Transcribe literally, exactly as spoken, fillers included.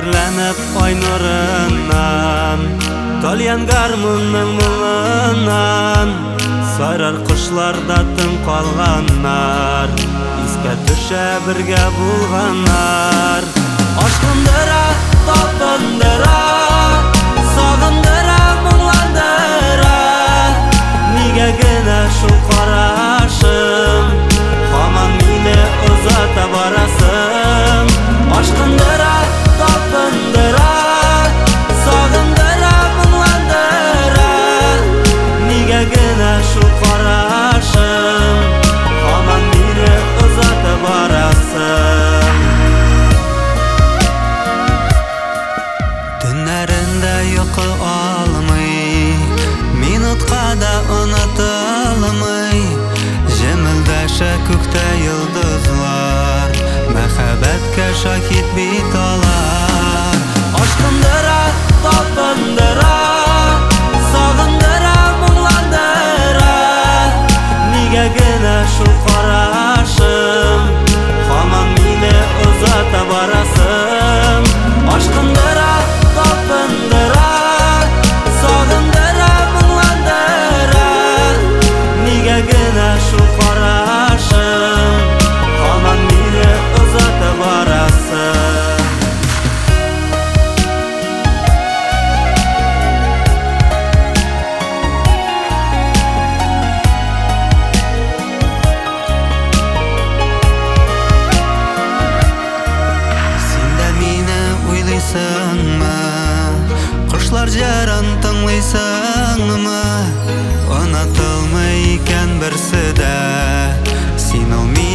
Серләнеп ай нурыннан, Тальян гармунның моңыннан, Сайрар кошларда тын калганнар, Искә төшә бергә булганнар. Ашкындыра, талпындыра, сагындыра, моңландыра. Нигә генә шул карашым, һаман мине озата барасың. Ашкындыра, талпындыра, сагындыра, моңландыра. Нигә генә шул карашым, һаман мине озата барасың. Төннәрендә йокы алмый, минутка да онытылмый, җемелдәшә күктә йолдызлар, мәхәббәткә шаһит бит алар. Ашкындыра, талпындыра, сагындыра, моңландыра. Нигә генә шул карашым, һаман мине озата барасың. Ашкындыра, талпындыра, сагындыра, моңландыра. Нигә генә шул карашым, һаман мине озата барасың. Син дә мине уйлыйсыңмы? Кошлар җырын тыңлыйсыңмы? Онытылмый икән берсе дә, син ул